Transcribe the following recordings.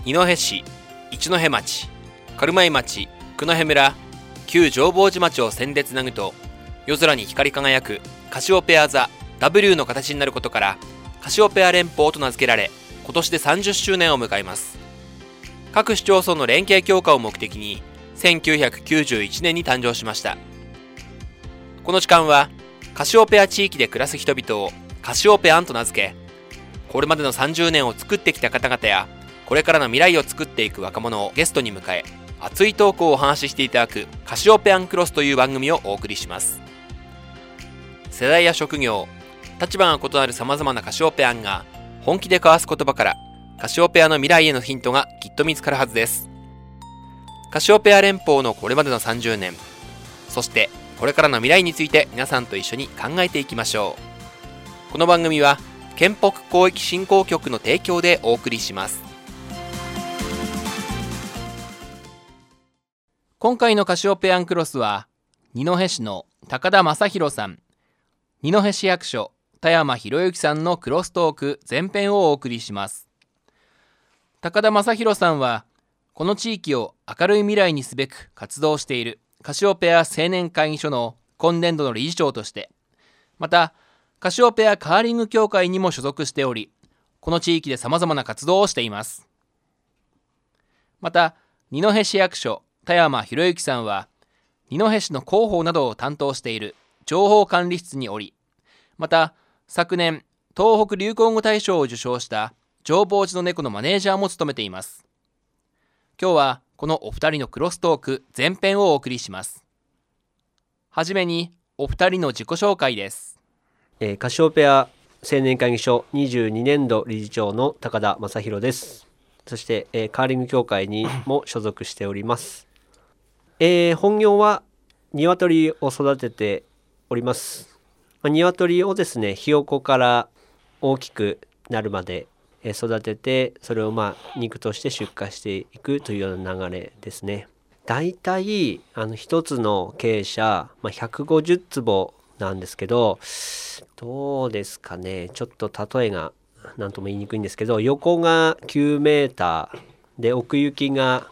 二戸市、一戸町、軽米町、九戸村、旧浄法寺町を線でつなぐと、夜空に光り輝くカシオペア座 W の形になることからカシオペア連邦と名付けられ、今年で30周年を迎えます。各市町村の連携強化を目的に1991年に誕生しました。この時間はカシオペア地域で暮らす人々をカシオペアンと名付け、これまでの30年を作ってきた方々やこれからの未来を作っていく若者をゲストに迎え、熱いトークをお話ししていただくカシオペアンクロスという番組をお送りします。世代や職業、立場が異なる様々なカシオペアンが本気で交わす言葉からカシオペアの未来へのヒントがきっと見つかるはずです。カシオペア連邦のこれまでの30年、そしてこれからの未来について皆さんと一緒に考えていきましょう。この番組は県北広域振興局の提供でお送りします。今回のカシオペアンクロスは二戸市の高田正弘さん、二戸市役所田山博之さんのクロストーク前編をお送りします。高田正弘さんはこの地域を明るい未来にすべく活動しているカシオペア青年会議所の今年度の理事長として、またカシオペアカーリング協会にも所属しており、この地域で様々な活動をしています。また二戸市役所田山博之さんは二戸市の広報などを担当している情報管理室におり、また昨年東北流行語大賞を受賞した浄法寺の猫のマネージャーも務めています。今日はこのお二人のクロストーク前編をお送りします。はじめにお二人の自己紹介です。 カシオペア青年会議所22年度理事長の高田正弘です。そして、カーリング協会にも所属しております。本業は鶏を育てております。鶏をですね、ひよこから大きくなるまで育てて、それを肉として出荷していくというような流れですね。だいたい一つの鶏舎、150坪なんですけど、どうですかね、ちょっと例えが何とも言いにくいんですけど、横が9メーターで奥行きが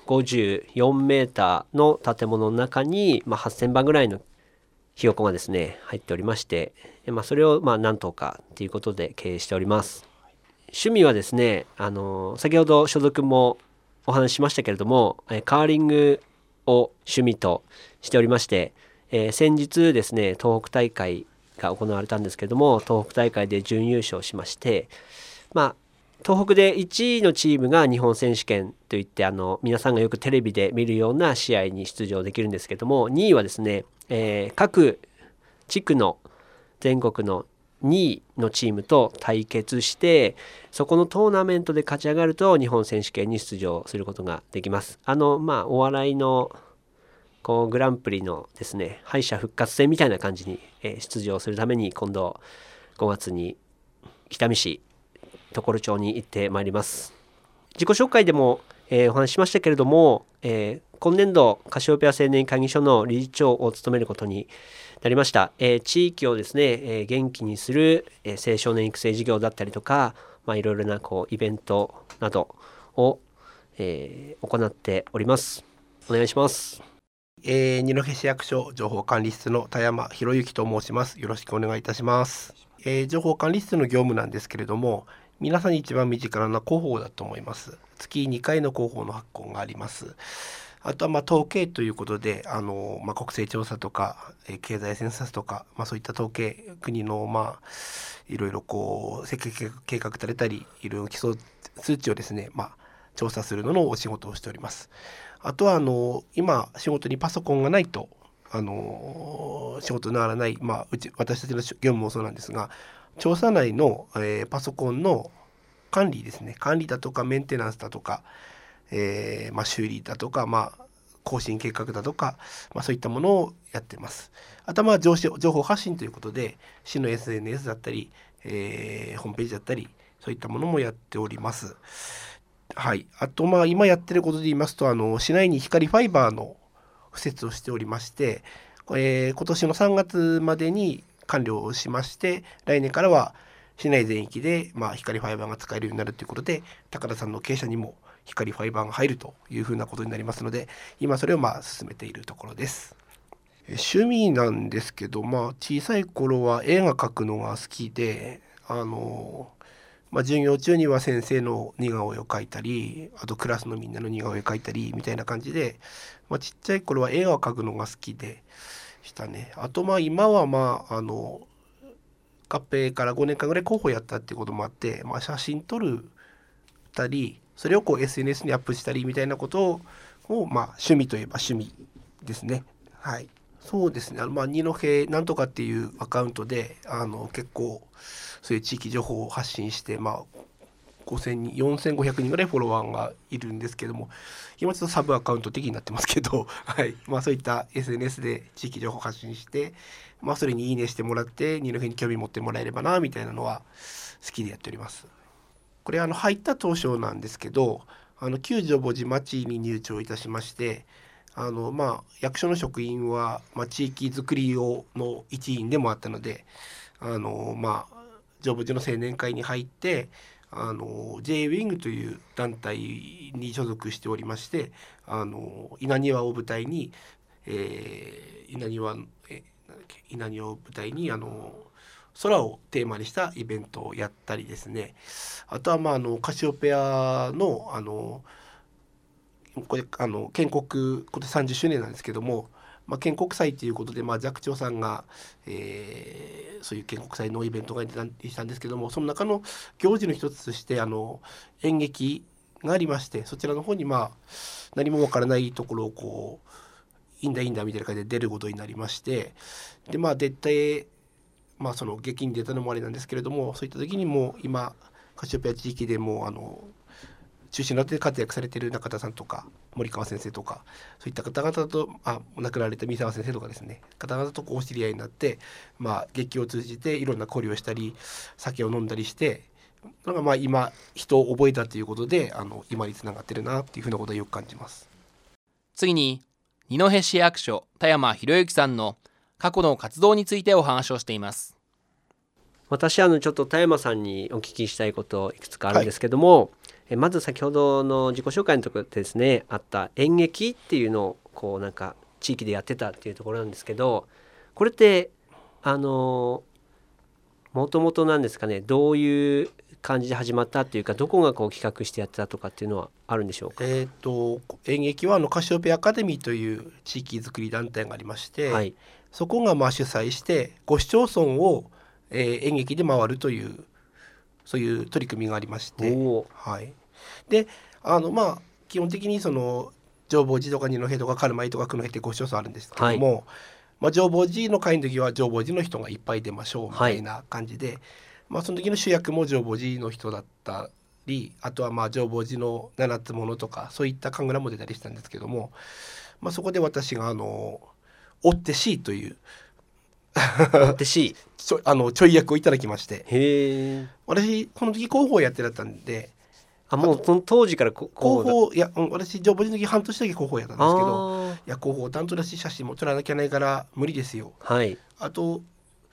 54メーターの建物の中に、8000羽ぐらいのひよこがですね入っておりまして、それを何とかということで経営しております。趣味はですね、先ほど所属もお話ししましたけれども、カーリングを趣味としておりまして、先日ですね東北大会が行われたんですけれども、東北大会で準優勝しまして、東北で1位のチームが日本選手権といって、皆さんがよくテレビで見るような試合に出場できるんですけども、2位はですね、各地区の全国の2位のチームと対決して、そこのトーナメントで勝ち上がると日本選手権に出場することができます。お笑いのグランプリのですね敗者復活戦みたいな感じに出場するために、今度5月に北見市常呂町に行ってまいります。自己紹介でも、お話ししましたけれども、今年度カシオペア青年会議所の理事長を務めることになりました。地域をですね、元気にする、青少年育成事業だったりとか、いろいろなイベントなどを、行っております。お願いします。 二戸市役所情報管理室の田山博之と申します。よろしくお願いいたします。情報管理室の業務なんですけれども、皆さんに一番身近な広報だと思います。月2回の広報の発行があります。あとは統計ということで国勢調査とか経済センサスとか、そういった統計、国のいろいろ設計計画立てたり、いろいろ基礎数値をですね、調査するののお仕事をしております。あとは今仕事にパソコンがないと仕事にならない、私たちの業務もそうなんですが、調査内の、パソコンの管理ですね、管理だとかメンテナンスだとか、修理だとか、更新計画だとか、そういったものをやっています。あとは情報発信ということで、市の SNS だったり、ホームページだったり、そういったものもやっております。はい、あと今やってることで言いますと、市内に光ファイバーの敷設をしておりまして、今年の3月までに完了しまして、来年からは市内全域で、光ファイバーが使えるようになるということで、高田さんの経営者にも光ファイバーが入るというふうなことになりますので、今それを進めているところです。趣味なんですけど、小さい頃は絵が描くのが好きで、授業中には先生の似顔絵を描いたり、あとクラスのみんなの似顔絵を描いたりみたいな感じで、ちっちゃい頃は絵を描くのが好きでしたね。あと今は合併から5年間ぐらい広報やったっていうこともあって、写真撮るたり、それをSNS にアップしたりみたいなことを、趣味といえば趣味ですね。はい。そうですね。二戸なんとかっていうアカウントで結構そういう地域情報を発信して、5000人4500人ぐらいフォロワーがいるんですけども、今ちょっとサブアカウント的になってますけど、はい、そういった SNS で地域情報を発信して、それにいいねしてもらって二戸に興味持ってもらえればなみたいなのは好きでやっております。これ入った当初なんですけど、旧浄法寺町に入庁いたしまして、役所の職員は、地域づくりの一員でもあったので、浄法寺の青年会に入って、J ウィングという団体に所属しておりまして、稲庭を舞台に、稲庭を舞台に空をテーマにしたイベントをやったりですね。あとはカシオペアのこれ建国今年30周年なんですけども、建国祭ということで、寂聴さんが、そういう建国祭のイベントがしたんですけども、その中の行事の一つとして演劇がありまして、そちらの方に何もわからないところをいいんだいいんだみたいな感じで出ることになりまして、で出て、その劇に出たのもあれなんですけれども、そういった時にもう今カシオペア地域でも中心になって活躍されている中田さんとか森川先生とか、そういった方々と亡くなられた三沢先生とかですね、方々とお知り合いになって、劇を通じていろんな交流をしたり酒を飲んだりして、今人を覚えたということで今につながってるなっていうふうなことをよく感じます。 次に二戸市役所田山博之さんの過去の活動についてお話をしています。 私ちょっと田山さんにお聞きしたいこといくつかあるんですけども、まず先ほどの自己紹介のところでですねあった演劇っていうのを地域でやってたっていうところなんですけど、これってもともとなんですかね、どういう感じで始まったっていうか、どこが企画してやってたとかっていうのはあるんでしょうか。 演劇はカシオペアカデミーという地域づくり団体がありまして、はい、そこが主催して5市町村を、演劇で回るというそういう取り組みがありまして、はい、で基本的に浄法寺とか二戸とか軽米とか久野戸って5市町村あるんですけども、浄法寺の会の時は浄法寺の人がいっぱい出ましょうみたいな感じで、その時の主役も浄法寺の人だったり、あとは浄法寺の七つ物とかそういった神楽も出たりしたんですけども、そこで私が追ってCという追ってC ちょい役をいただきまして、 へ私この時広報やってだったんで、 もうその当時から広報私浄法寺の時半年だけ広報やったんですけど、広報担当だし写真も撮らなきゃないから無理ですよ。あと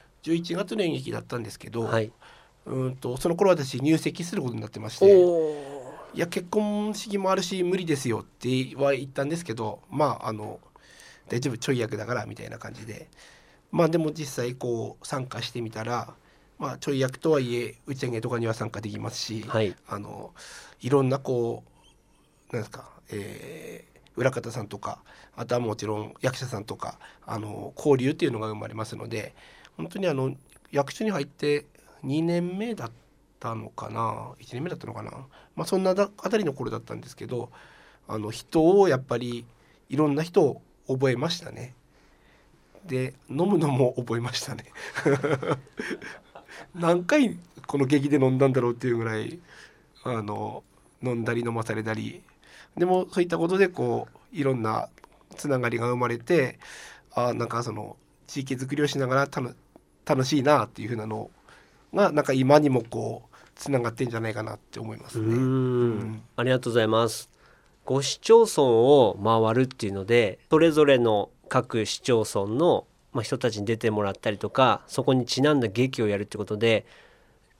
11月の演劇だったんですけど、その頃私入籍することになってまして、いや結婚式もあるし無理ですよっては言ったんですけど、大丈夫ちょい役だからみたいな感じで、でも実際参加してみたら、ちょい役とはいえ打ち上げとかには参加できますし、いろんななんですか、裏方さんとか、あとはもちろん役者さんとか交流っていうのが生まれますので、本当に役所に入って2年目だったのかな1年目だったのかな、そんなあたりの頃だったんですけど、人をやっぱりいろんな人を覚えましたね。で飲むのも覚えましたね何回この劇で飲んだんだろうっていうぐらい飲んだり飲まされたり、でもそういったことでいろんなつながりが生まれて、地域づくりをしながら楽しいなっていう風なのが今にもつながってんじゃないかなって思いますね。 ありがとうございます。5市町村を回るっていうので、それぞれの各市町村の、人たちに出てもらったりとか、そこにちなんだ劇をやるってことで、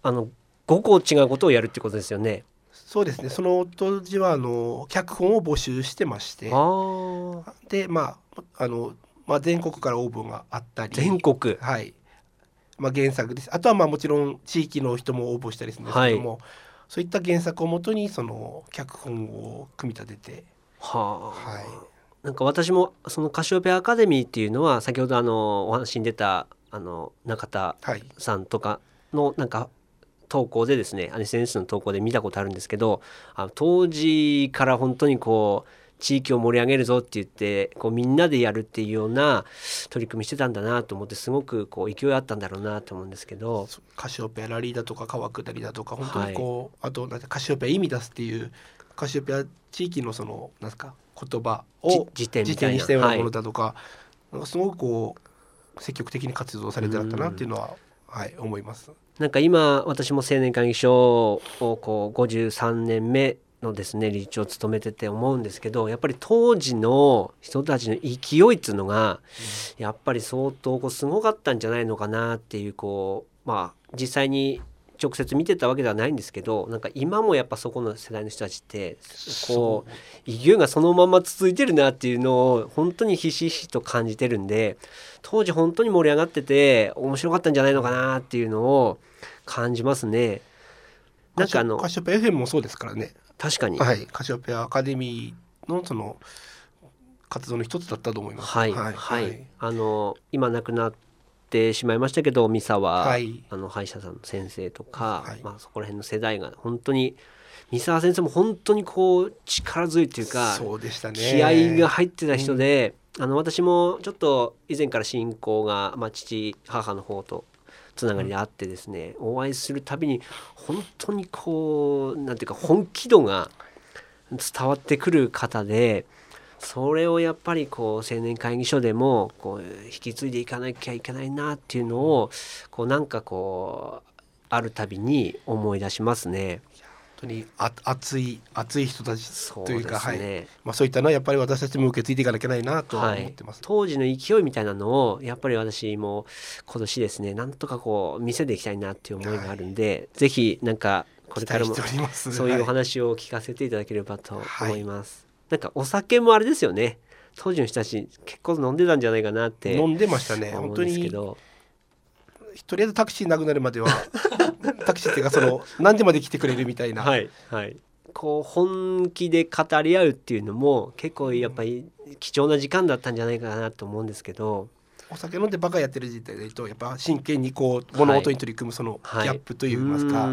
5個違うことをやるってことですよね。 そうですね。その当時は脚本を募集してまして、で全国から応募があったり、 全国、 はい、原作です。あとはもちろん地域の人も応募したりするんですけども、そういった原作をもとにその脚本を組み立てて、 なんか私もそのカシオペアアカデミーっていうのは先ほどお話に出た中田さんとかのなんか投稿でですね、SNS の投稿で見たことあるんですけど、当時から本当にこう地域を盛り上げるぞって言ってこうみんなでやるっていうような取り組みしてたんだなと思って、すごくこう勢いあったんだろうなと思うんですけど、 カシオペアラリーだとか川下りだとか本当にあとカシオペア意味出すっていうカシオペア地域のそのなんですか言葉を辞典にしたようなものだとか、なんかすごくこう積極的に活動されてたなっていうのは思います。 なんか今私も青年会議所をこう53年目のですね理事長を務めてて思うんですけど、やっぱり当時の人たちの勢いっていうのがやっぱり相当こうすごかったんじゃないのかなっていう、実際に直接見てたわけではないんですけど、なんか今もやっぱそこの世代の人たちってこう勢いがそのまま続いてるなっていうのを本当にひしひしと感じてるんで、当時本当に盛り上がってて面白かったんじゃないのかなっていうのを感じますね。 なんかカシオペア FM もそうですからね。 確かに、 カシオペアアカデミーのその活動の一つだったと思います。 今亡くなってしまいましたけど三沢、歯医者さんの先生とか、そこら辺の世代が本当に、三沢先生も本当にこう力強いっていうか、 そうでしたね、 気合が入ってた人で、私もちょっと以前から親交が、父母の方とつながりであってですね、お会いするたびに本当にこうなんていうか本気度が伝わってくる方で、それをやっぱりこう青年会議所でもこう引き継いでいかなきゃいけないなっていうのをこうなんかこうあるたびに思い出しますね。 本当に熱い人たちというか、 そうですね、 そういったのはやっぱり私たちも受け継いでいかなきゃいけないなと思ってます。 当時の勢いみたいなのをやっぱり私も今年ですね、なんとかこう見せていきたいなっていう思いがあるんで、ぜひなんかこれからもそういうお話を聞かせていただければと思います。なんかお酒もあれですよね、当時の人たち結構飲んでたんじゃないかなって飲んでましたね。 思うんですけど、 とりあえずタクシーなくなるまではタクシーっていうかその何時まで来てくれるみたいな、 こう本気で語り合うっていうのも結構やっぱり貴重な時間だったんじゃないかなと思うんですけど、 お酒飲んでバカやってる時代だとやっぱ真剣にこう物事に取り組むそのギャップといいますか、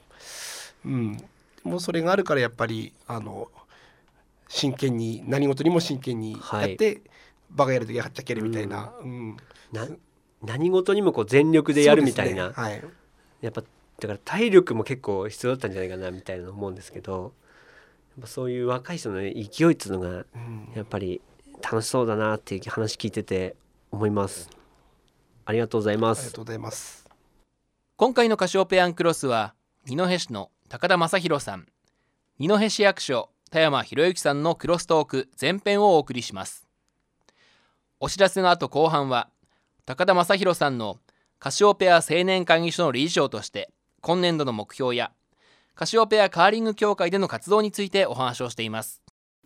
もうそれがあるからやっぱり真剣に何事にも真剣にやって、バカやるときははっちゃけるみたいな、 何事にもこう全力でやるみたいな、やっぱだから体力も結構必要だったんじゃないかなみたいな思うんですけど、やっぱそういう若い人の、勢いっていうのがやっぱり楽しそうだなっていう話聞いてて思います。ありがとうございます。 ありがとうございます。 今回のカシオペアンクロスは二戸市の高田正弘さん、二戸市役所田山博之さんのクロストーク前編をお送りします。お知らせの後後半は高田正弘さんのカシオペア青年会議所の理事長として今年度の目標やカシオペアカーリング協会での活動についてお話をしています。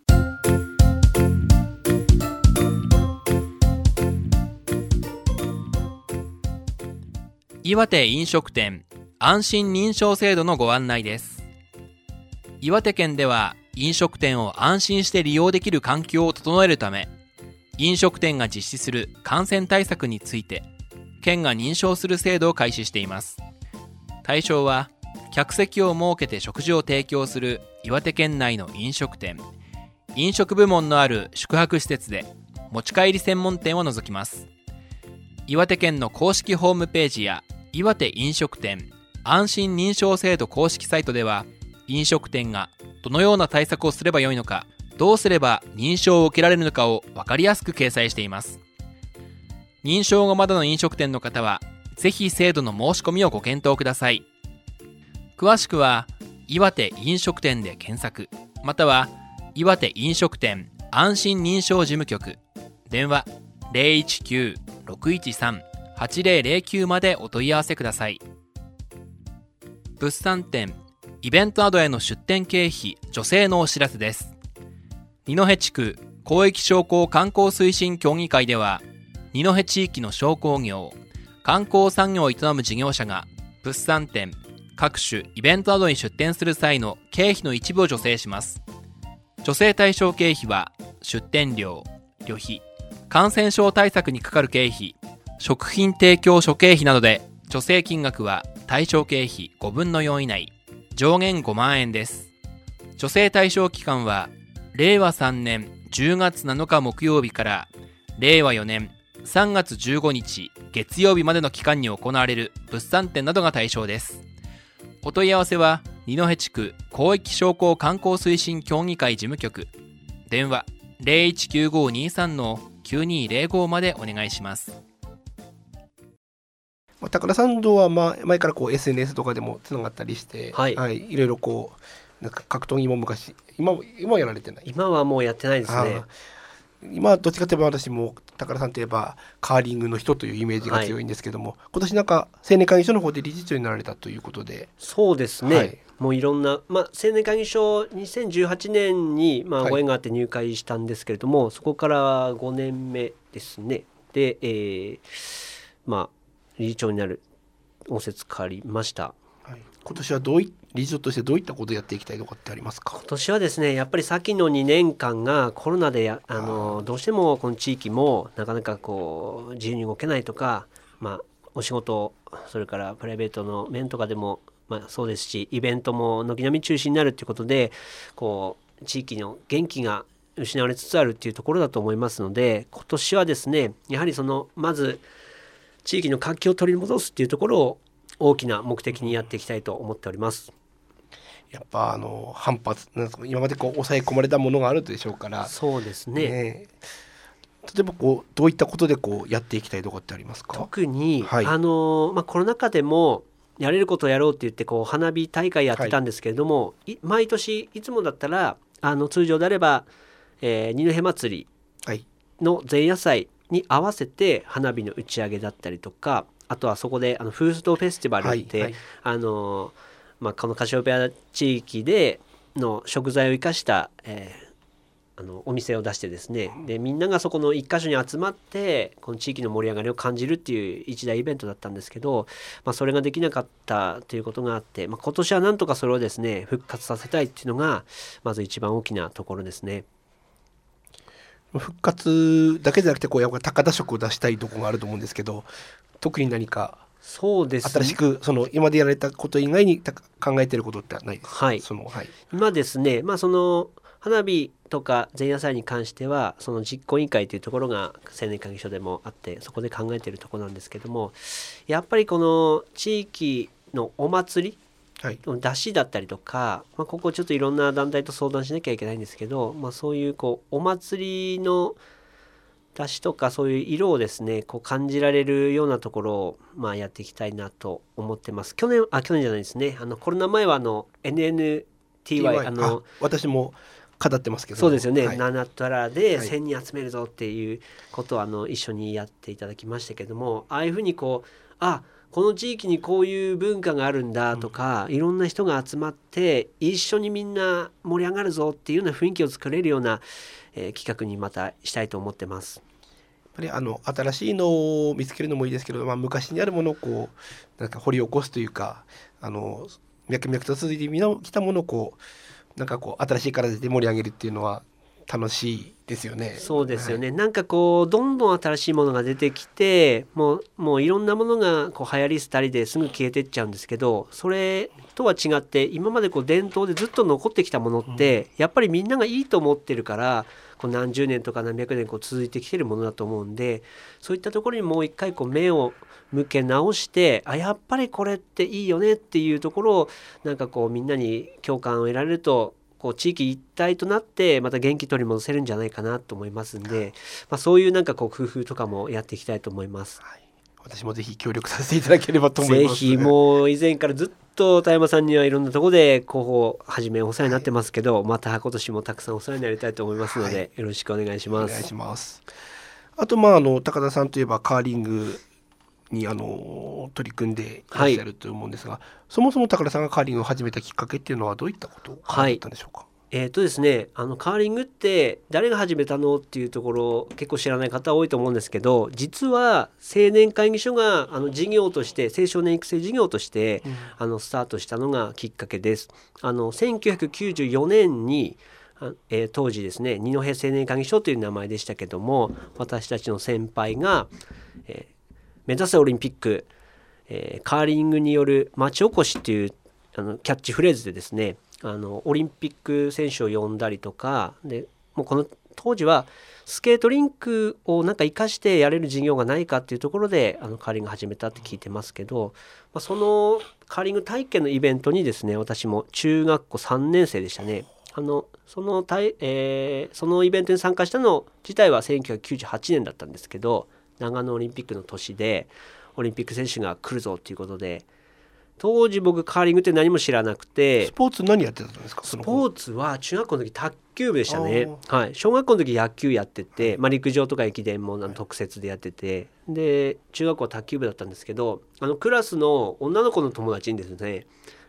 岩手飲食店安心認証制度のご案内です。岩手県では飲食店を安心して利用できる環境を整えるため、飲食店が実施する感染対策について県が認証する制度を開始しています。対象は客席を設けて食事を提供する岩手県内の飲食店、飲食部門のある宿泊施設で持ち帰り専門店を除きます。岩手県の公式ホームページや岩手飲食店安心認証制度公式サイトでは、飲食店がどのような対策をすればよいのか、どうすれば認証を受けられるのかを分かりやすく掲載しています。認証がまだの飲食店の方はぜひ制度の申し込みをご検討ください。詳しくは岩手飲食店で検索、または岩手飲食店安心認証事務局、電話 019-613-8009 までお問い合わせください。 物産展、イベントなどへの出展経費助成のお知らせです。二戸地区広域商工観光推進協議会では、二戸地域の商工業、観光産業を営む事業者が物産展、各種イベントなどに出展する際の経費の一部を助成します。助成対象経費は出展料、旅費、感染症対策にかかる経費、食品提供諸経費などで、助成金額は対象経費5分の4以内、上限5万円です。助成対象期間は令和3年10月7日木曜日から令和4年3月15日月曜日までの期間に行われる物産展などが対象です。お問い合わせは二戸地区広域商工観光推進協議会事務局、電話 019523-9205 までお願いします。 高田さんとは前からこう SNS とかでもつながったりして、 はい、 いろいろこうなんか格闘技も昔、今はやられてない？ 今はもうやってないですね。 今どっちかといえば私も高田さんといえばカーリングの人というイメージが強いんですけども、今年なんか青年会議所の方で理事長になられたということで。 そうですね、もういろんな、青年会議所2018年にご縁があって入会したんですけれども、そこから5年目ですね。で、理事長になる仰せつかりました。 今年は理事長としてどういったことをやっていきたいとかってありますか？ 今年はですね、やっぱり先の2年間がコロナでどうしてもこの地域もなかなかこう自由に動けないとか、お仕事、それからプライベートの面とかでも、そうですし、イベントも軒並み中止になるということで、こう地域の元気が失われつつあるっていうところだと思いますので、今年はですね、やはりまず地域の活気を取り戻すっていうところを大きな目的にやっていきたいと思っております。 やっぱ反発、今までこう抑え込まれたものがあるでしょうから。 そうですね。 例えばこうどういったことでこうやっていきたいとかってありますか？ 特に、コロナ禍でもやれることをやろうって言ってこう花火大会やってたんですけれども、毎年いつもだったら通常であれば、二戸祭りの前夜祭に合わせて花火の打ち上げだったりとか、あとはそこでフードフェスティバルって、このカシオペア地域での食材を生かした、お店を出してですね、でみんながそこの一箇所に集まってこの地域の盛り上がりを感じるっていう一大イベントだったんですけど、それができなかったということがあって、今年はなんとかそれをですね復活させたいっていうのがまず一番大きなところですね。 復活だけじゃなくてやっぱ高田色を出したいところがあると思うんですけど、特に何かそうですね、 新しく今でやられたこと以外に考えていることってないですか？ 今ですね、花火とか前夜祭に関してはその実行委員会というところが青年会議所でもあって、そこで考えているところなんですけども、やっぱりこの地域のお祭り出しだったりとか、ここちょっといろんな団体と相談しなきゃいけないんですけど、そういうお祭りの出しとかそういう色をですね感じられるようなところをやっていきたいなと思ってます。去年じゃないですね、コロナ前はNNTY 私も語ってますけど、 そうですよね、ナナトラで1000人集めるぞっていうことを一緒にやっていただきましたけども、ああいうふうにこの地域にこういう文化があるんだとか、いろんな人が集まって一緒にみんな盛り上がるぞっていうような雰囲気を作れるような、企画にまたしたいと思ってます。 やっぱり新しいのを見つけるのもいいですけど、昔にあるものをなんか掘り起こすというか、脈々と続いてきたものを新しい形で盛り上げるっていうのは楽しいですよね。 そうですよね、どんどん新しいものが出てきて、もういろんなものが流行り廃りですぐ消えてっちゃうんですけど、それとは違って今まで伝統でずっと残ってきたものって、やっぱりみんながいいと思ってるから何十年とか何百年続いてきてるものだと思うんで、そういったところにもう一回目を向け直して、やっぱりこれっていいよねっていうところをみんなに共感を得られると、地域一体となってまた元気取り戻せるんじゃないかなと思いますんで、そういう工夫とかもやっていきたいと思います。 私もぜひ協力させていただければと思います。 ぜひ、もう以前からずっと田山さんにはいろんなところで広報はじめお世話になってますけど、また今年もたくさんお世話になりたいと思いますので、よろしくお願いします。 お願いします。あと高田さんといえばカーリングに取り組んでいらっしゃると思うんですが、そもそも高田さんがカーリングを始めたきっかけっていうのはどういったことだったんでしょうか。 ですね、カーリングって誰が始めたのっていうところ結構知らない方多いと思うんですけど、実は青年会議所が事業として青少年育成事業として、スタートしたのがきっかけです。1994年に当時ですね、二戸青年会議所という名前でしたけども、私たちの先輩が、目指せオリンピック、カーリングによる町おこしっていうキャッチフレーズでですね、オリンピック選手を呼んだりとかで、もうこの当時はスケートリンクをなんか生かしてやれる事業がないかっていうところでカーリング始めたって聞いてますけど、そのカーリング体験のイベントにですね、私も中学校3年生でしたね。そのイベントに参加したの自体は1998年だったんですけど、長野オリンピックの年でオリンピック選手が来るぞということで、当時僕カーリングって何も知らなくて。 スポーツ何やってたんですか。 スポーツは中学校の時卓球部でしたね。小学校の時野球やってて、陸上とか駅伝も特設でやってて、で中学校は卓球部だったんですけど、クラスの女の子の友達にですね、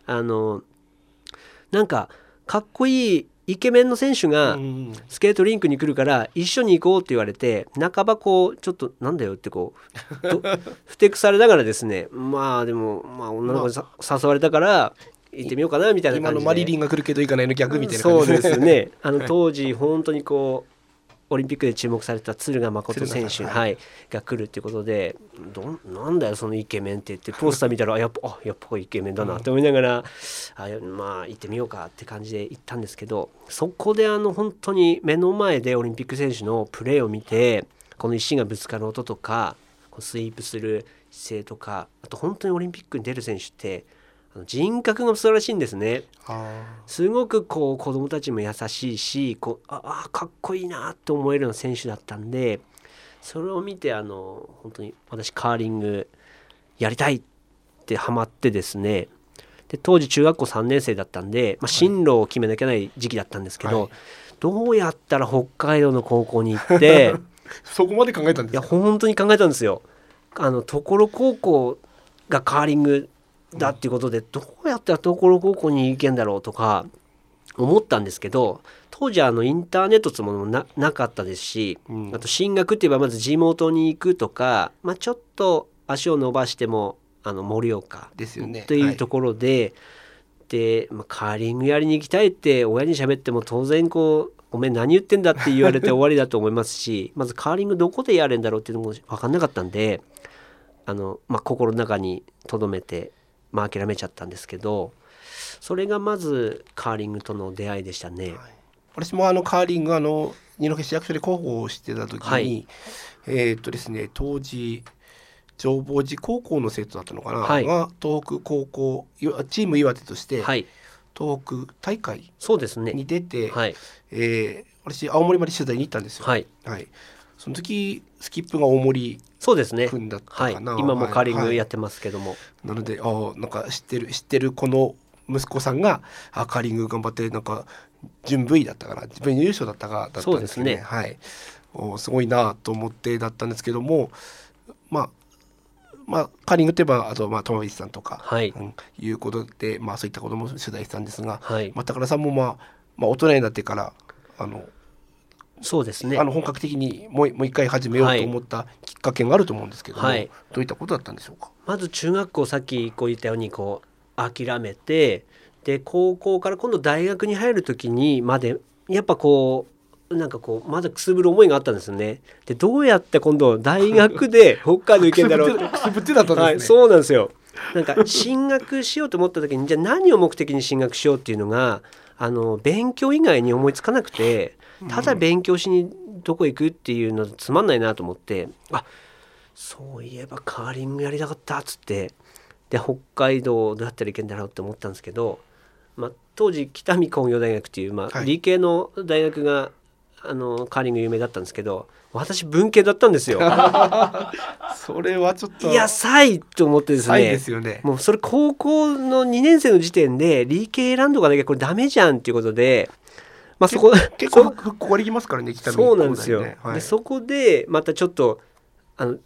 なんかかっこいいイケメンの選手がスケートリンクに来るから一緒に行こうって言われて、半ばこうちょっとなんだよってこうふてくされながらですね、でも女の子に誘われたから行ってみようかなみたいな感じで、 今のマリリンが来るけど行かないの逆みたいな感じです。そうですね。当時本当にこうオリンピックで注目された敦賀誠選手、が来るっていうことで、なんだよそのイケメンって言ってポスター見たらやっぱイケメンだなって思いながら、行ってみようかって感じで行ったんですけど、そこで本当に目の前でオリンピック選手のプレーを見て、この石がぶつかる音とかスイープする姿勢とか、あと本当にオリンピックに出る選手って人格が素晴らしいんですね。すごくこう子供たちも優しいし、かっこいいなと思えるような選手だったんで、それを見て本当に私カーリングやりたいってハマってですね、で当時中学校3年生だったんで、進路を決めなきゃいけない時期だったんですけど、どうやったら北海道の高校に行ってそこまで考えたんですか。 いや本当に考えたんですよ。所高校がカーリングだっていうことで、どうやったら所高校に行けんだろうとか思ったんですけど、当時インターネットっていうものも なかったですし、あと進学って言えばまず地元に行くとか、ちょっと足を伸ばしても盛岡ですよねというところで、カーリングやりに行きたいって親に喋っても当然こうお前何言ってんだって言われて終わりだと思いますしまずカーリングどこでやれんだろうっていうのも分かんなかったんで、心の中に留めて諦めちゃったんですけど、それがまずカーリングとの出会いでしたね。 私もカーリング二戸市役所で広報をしてた時に、ですね、当時浄法寺高校の生徒だったのかな、が東北高校チーム岩手として、東北大会に出て、私青森まで取材に行ったんですよ。その時スキップが大森君だったかな。 今もカーリングやってますけども、 なのでなんか知ってるこの息子さんがカーリング頑張ってなんか準部位だったかな、準優勝だったんですね。すごいなと思ってだったんですけども、カーリングといえばあと友菱さんとか、いうことで、そういったことも取材したんですが、高田さんも大人になってからそうですね、 本格的にもう一回始めようと思ったきっかけがあると思うんですけども、どういったことだったんでしょうか。 まず中学校さっき言ったように諦めて、で高校から今度大学に入る時にまでやっぱまだくすぶる思いがあったんですよね。でどうやって今度大学で北海道行けんだろうってくすぶってだったんですね。 そうなんですよ。進学しようと思った時にじゃあ何を目的に進学しようっていうのが勉強以外に思いつかなくて、ただ勉強しにどこ行くっていうのつまんないなと思って、そういえばカーリングやりたかったっつって、で北海道どうやったら行けんだろうって思ったんですけど、当時北見工業大学っていう、理系の大学がカーリング有名だったんですけど、私文系だったんですよ。 それはちょっとサイと思ってですね、 ですよね。 もうそれ高校の2年生の時点で理系選んどかなきゃこれダメじゃんっていうことで、そこ結構復興ができますからね、北見工大ね。 そうなんですよ。でそこでまたちょっと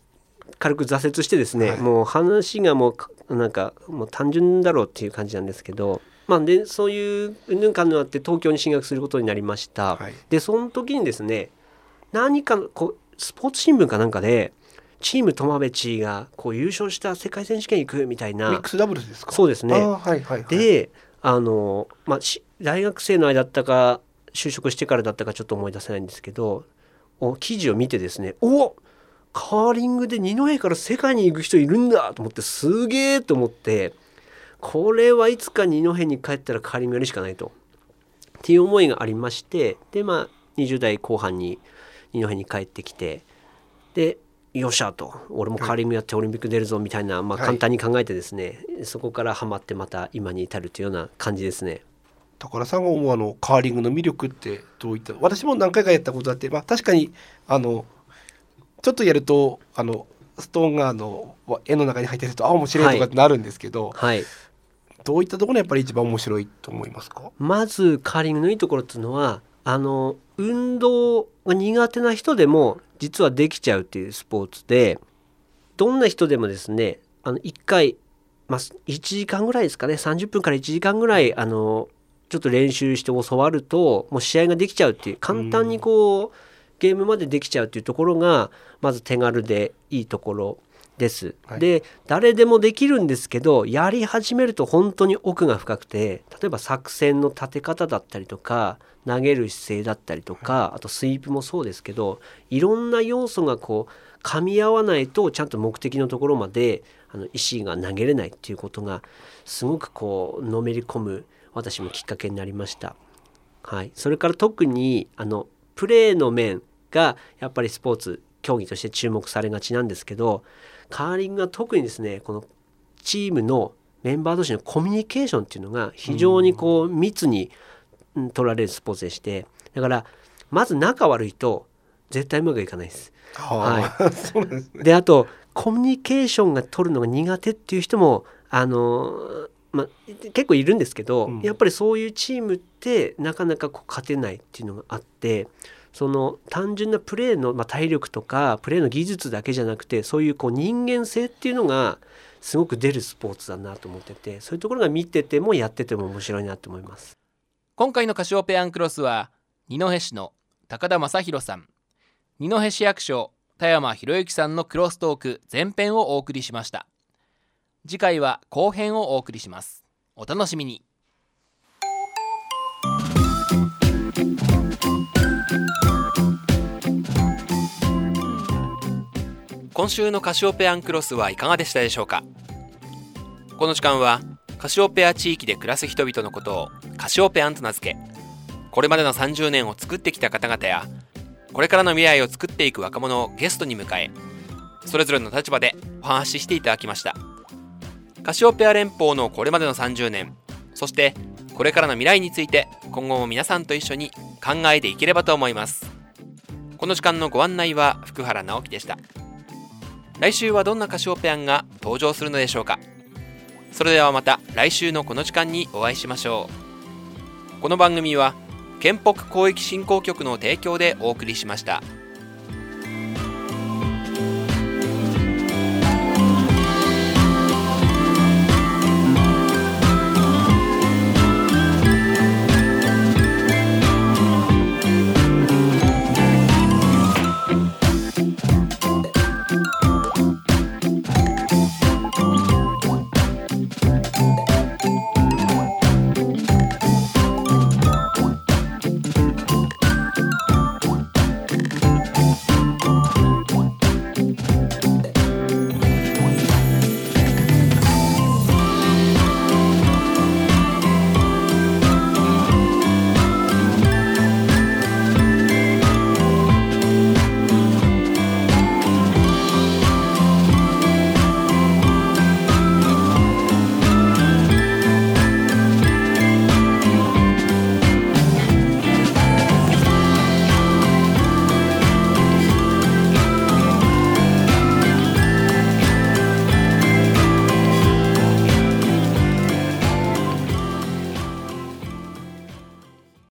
軽く挫折してですね、 はい、 もう話がもう単純だろうっていう感じなんですけど、でそういううんぬんかんぬんあって東京に進学することになりました、 はい、 でその時にですね、何かスポーツ新聞かなんかでチームトマベチが優勝した世界選手権行くみたいな。 ミックスダブルスですか？ そうですね。 はいはいはい、 で大学生の間だったか就職してからだったかちょっと思い出せないんですけど、記事を見てですね、カーリングで二戸から世界に行く人いるんだと思って、すげえと思って、これはいつか二戸に帰ったらカーリングやるしかないとっていう思いがありまして、で20代後半に二戸に帰ってきて、でよっしゃと、俺もカーリングやってオリンピック出るぞみたいな、簡単に考えてですね、そこからハマってまた今に至るというような感じですね。 高田さんが思うカーリングの魅力ってどういった？私も何回かやったことあって、確かにちょっとやるとストーンが絵の中に入ってると面白いとかってなるんですけど、 はい、 どういったところがやっぱり一番面白いと思いますか？ まずカーリングのいいところっていうのは、運動が苦手な人でも実はできちゃうっていうスポーツで、どんな人でもですね、1回、1時間ぐらいですかね、30分から1時間ぐらいちょっと練習して教わるともう試合ができちゃうっていう、簡単にゲームまでできちゃうっていうところがまず手軽でいいところです、はい、で誰でもできるんですけど、やり始めると本当に奥が深くて、例えば作戦の立て方だったりとか投げる姿勢だったりとか、あとスイープもそうですけど、いろんな要素が噛み合わないとちゃんと目的のところまで石が投げれないっていうことがすごくのめり込む私もきっかけになりました、はい、それから特にプレーの面がやっぱりスポーツ競技として注目されがちなんですけど、カーリングは特にですね、このチームのメンバー同士のコミュニケーションっていうのが非常に密に取られるスポーツでして、だからまず仲悪いと絶対うまくいかないです、はい、そうですね。であとコミュニケーションが取るのが苦手っていう人も結構いるんですけど、やっぱりそういうチームってなかなか勝てないっていうのがあって、その単純なプレーの、体力とかプレーの技術だけじゃなくて、そういう人間性っていうのがすごく出るスポーツだなと思ってて、そういうところが見ててもやってても面白いなと思います。 今回のカシオペアンクロスは二戸市の高田正弘さん、二戸市役所田山博之さんのクロストーク前編をお送りしました。次回は後編をお送りします。お楽しみに。今週のカシオペアンクロスはいかがでしたでしょうか。この時間はカシオペア地域で暮らす人々のことをカシオペアンと名付け、これまでの30年を作ってきた方々やこれからの未来を作っていく若者をゲストに迎え、それぞれの立場でお話ししていただきました。カシオペア連邦のこれまでの30年、そしてこれからの未来について今後も皆さんと一緒に考えていければと思います。この時間のご案内は福原直樹でした。来週はどんなカシオペアンが登場するのでしょうか。それではまた来週のこの時間にお会いしましょう。この番組は県北広域振興局の提供でお送りしました。